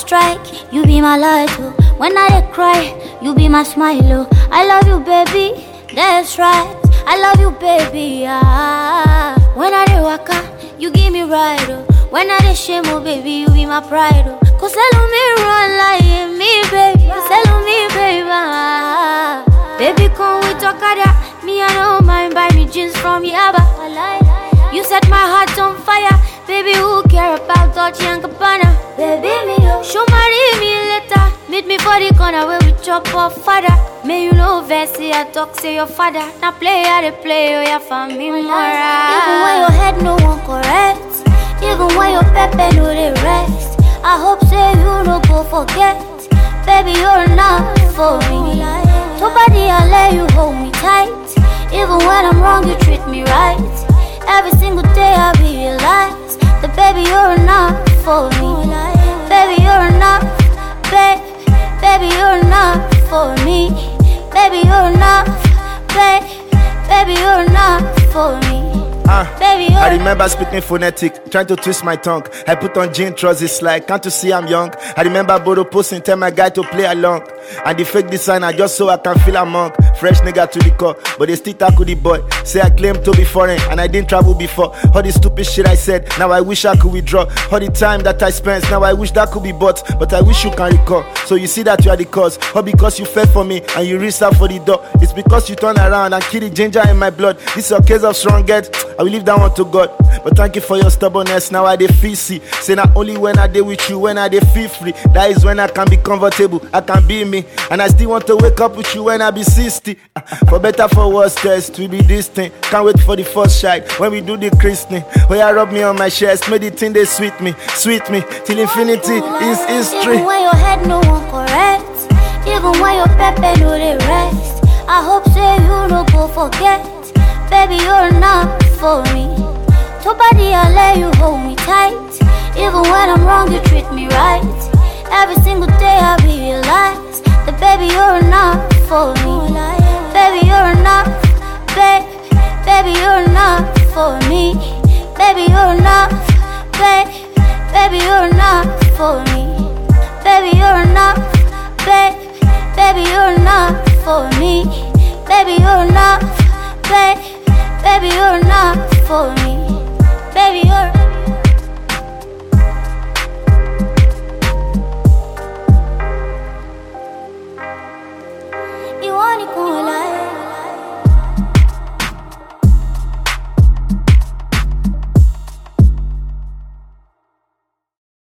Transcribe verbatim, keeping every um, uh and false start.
strike, you be my light, oh. When I dey cry, you be my smile, oh. I love you, baby, that's right. I love you, baby, ah. When I dey waka, you give me ride, oh. When I dey shame, oh, baby, you be my pride, oh. Cause hello me run like me, baby. Cause hello me, baby, ah. Baby, come with Okada. Me, I don't mind, buy me jeans from Yaba. You set my heart on fire. Baby, who care about Dolce and Gabbana? Baby, me, oh. Show marry me later. Meet me for the corner where we chop off father. May you know Vessi, I talk, say your father. Now play, I dey play, oh, yeah, for me, mora. Even when your head no one correct, even when your pepe no dey rest, I hope say you no go forget. Baby, you're enough for me. Nobody, I let you hold me tight. Even when I'm wrong, you treat me right. Every single day I realize that baby, you're enough for me. Baby, you're enough, babe. Baby, you're enough for me. Baby, you're enough, babe. Baby, you're enough for me. Uh, Baby, you're I remember speaking phonetic, trying to twist my tongue. I put on jean trousers like, can't you see I'm young? I remember Bodo posting, tell my guy to play along. And the fake designer just so I can feel among. Fresh nigga to the core, but they still tackle the boy. Say I claim to be foreign, and I didn't travel before. All the stupid shit I said, now I wish I could withdraw. All the time that I spent, now I wish that could be bought. But I wish you can recall. So you see that you are the cause. All because you fell for me, and you reached out for the door. It's because you turn around and kill the ginger in my blood. This is a case of strong get. I will leave that one to God. But thank you for your stubbornness. Now I dey feel see. Say not only when I dey with you, when I dey feel free. That is when I can be comfortable. I can be me. And I still want to wake up with you when I be sixty. Uh, for better, for worse, test we be this thing. Can't wait for the first shot when we do the christening. When you rub me on my chest, make the thing they sweet me, sweet me till infinity is history. Even when your head no one correct, even when your pepe no dey rest, I hope say you no go forget. Baby, you're enough for me. Nobody, I let you hold me tight. Even when I'm wrong, you treat me right. Every single day I realize that baby, you're enough for me. Baby, you're enough, babe. Baby, you're enough for me. Baby, you're enough, babe. Baby, you're enough for me. Baby, you're enough, babe. Baby, you're enough for me. Baby, you're enough, babe. Baby, you're enough for me. Baby, you're You want it,